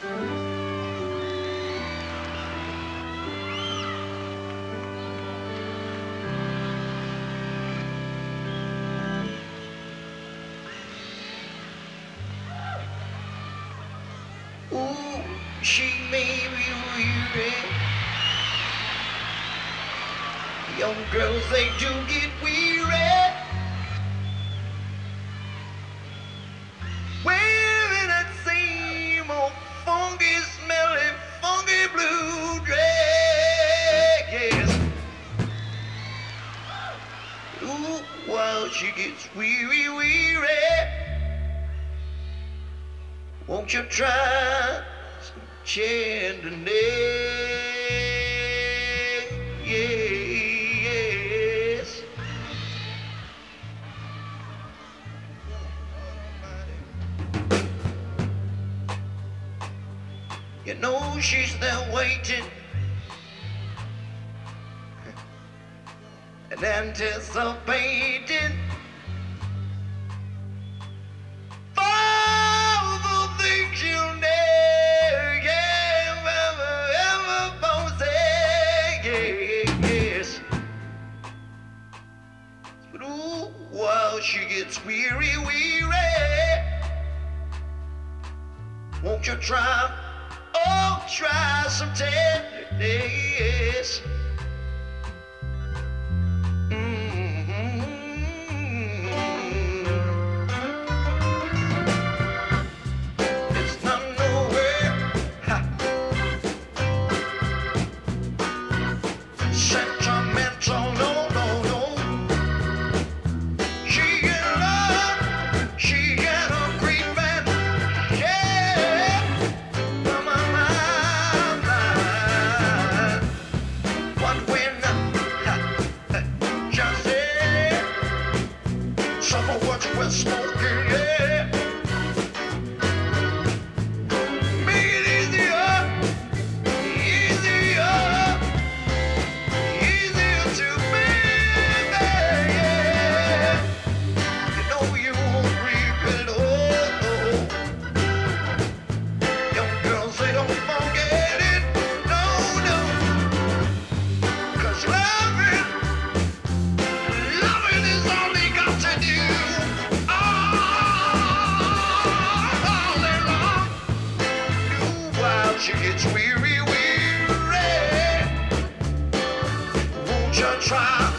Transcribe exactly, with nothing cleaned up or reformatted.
Ooh, she may be weary. Young girls, they do get weary. Wearing that same old funky smelling, funky blue dress. Ooh, while she gets weary, weary. Won't you try some tenderness? Yes. You know she's there waiting and anticipating for the things you'll never, ever, ever possess. Yes. But ooh, while she gets weary, weary, won't you try? Oh, try some tenderness. Mm-hmm. It's not nowhere. Ha. Sentimental, no, no, no. She in love. She got a great man. Yeah. Some of what we're smoking, yeah. Make it easier, easier, easier to breathe, yeah. You know you won't regret it, oh. Young girls, they don't forget it, no, no. 'Cause loving, loving is all they got to do. She gets weary, weary. Won't you try?